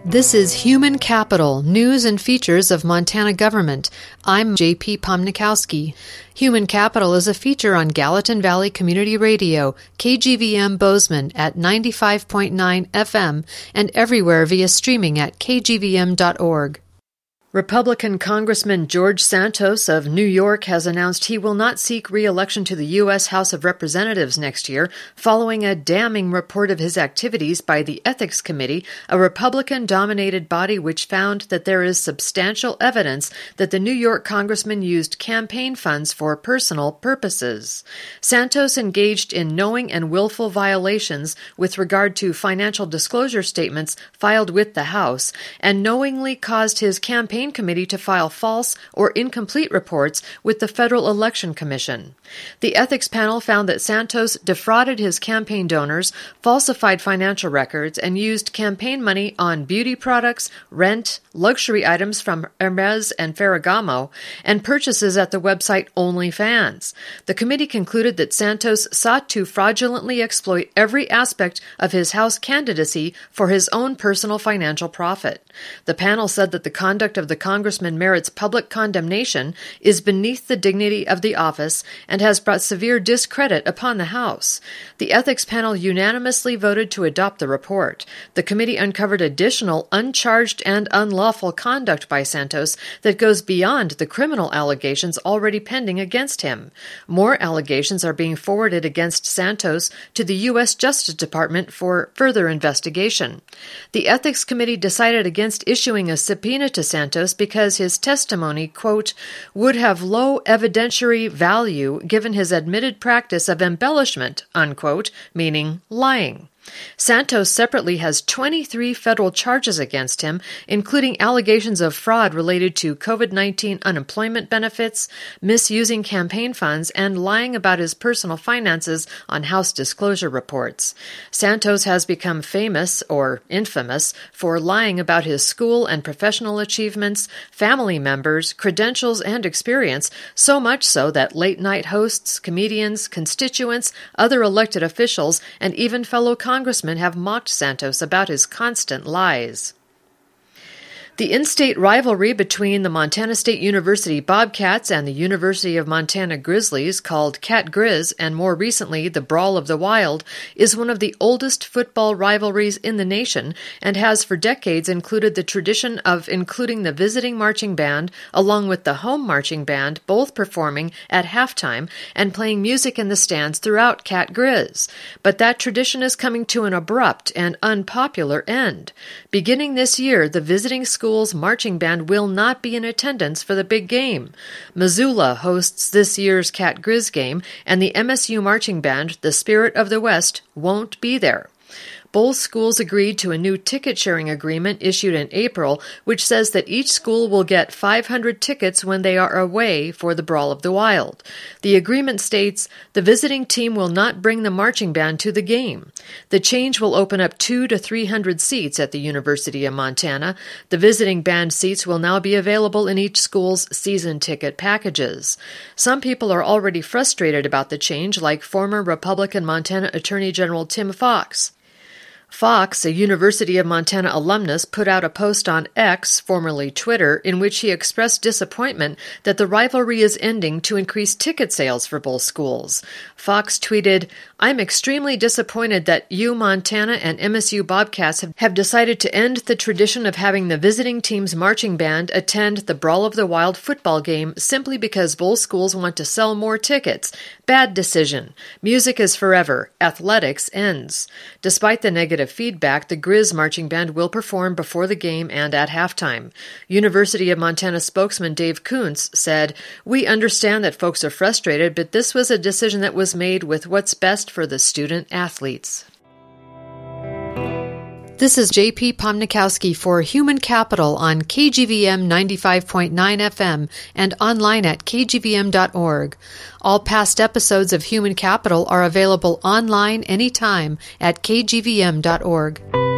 This is Human Capital, News and Features of Montana Government. I'm J.P. Pomnikowski. Human Capital is a feature on Gallatin Valley Community Radio, KGVM Bozeman at 95.9 FM and everywhere via streaming at kgvm.org. Republican Congressman George Santos of New York has announced he will not seek re-election to the U.S. House of Representatives next year, following a damning report of his activities by the Ethics Committee, a Republican-dominated body which found that there is substantial evidence that the New York congressman used campaign funds for personal purposes. Santos engaged in knowing and willful violations with regard to financial disclosure statements filed with the House, and knowingly caused his campaign committee to file false or incomplete reports with the Federal Election Commission. The ethics panel found that Santos defrauded his campaign donors, falsified financial records, and used campaign money on beauty products, rent, luxury items from Hermes and Ferragamo, and purchases at the website OnlyFans. The committee concluded that Santos sought to fraudulently exploit every aspect of his House candidacy for his own personal financial profit. The panel said that the conduct of the congressman merits public condemnation, is beneath the dignity of the office, and has brought severe discredit upon the House. The ethics panel unanimously voted to adopt the report. The committee uncovered additional uncharged and unlawful conduct by Santos that goes beyond the criminal allegations already pending against him. More allegations are being forwarded against Santos to the U.S. Justice Department for further investigation. The ethics committee decided against issuing a subpoena to Santos because his testimony, quote, would have low evidentiary value given his admitted practice of embellishment, unquote, meaning lying. Santos separately has 23 federal charges against him, including allegations of fraud related to COVID-19 unemployment benefits, misusing campaign funds, and lying about his personal finances on House disclosure reports. Santos has become famous, or infamous, for lying about his school and professional achievements, family members, credentials, and experience, so much so that late-night hosts, comedians, constituents, other elected officials, and even fellow congressmen have mocked Santos about his constant lies. The in-state rivalry between the Montana State University Bobcats and the University of Montana Grizzlies, called Cat Grizz, and more recently the Brawl of the Wild, is one of the oldest football rivalries in the nation and has for decades included the tradition of including the visiting marching band along with the home marching band, both performing at halftime and playing music in the stands throughout Cat Grizz. But that tradition is coming to an abrupt and unpopular end. Beginning this year, the visiting school's marching band will not be in attendance for the big game. Missoula hosts this year's Cat Grizz game, and the MSU marching band, the Spirit of the West, won't be there. Both schools agreed to a new ticket-sharing agreement issued in April, which says that each school will get 500 tickets when they are away for the Brawl of the Wild. The agreement states the visiting team will not bring the marching band to the game. The change will open up 200 to 300 seats at the University of Montana. The visiting band seats will now be available in each school's season ticket packages. Some people are already frustrated about the change, like former Republican Montana Attorney General Tim Fox. Fox, a University of Montana alumnus, put out a post on X, formerly Twitter, in which he expressed disappointment that the rivalry is ending to increase ticket sales for both schools. Fox tweeted, "I'm extremely disappointed that Montana and MSU Bobcats have decided to end the tradition of having the visiting team's marching band attend the Brawl of the Wild football game simply because both schools want to sell more tickets. Bad decision. Music is forever. Athletics ends." Despite the negative feedback, the Grizz marching band will perform before the game and at halftime. University of Montana spokesman Dave Kuntz said, "We understand that folks are frustrated, but this was a decision that was made with what's best for the student athletes." This is J.P. Pomnikowski for Human Capital on KGVM 95.9 FM and online at kgvm.org. All past episodes of Human Capital are available online anytime at kgvm.org.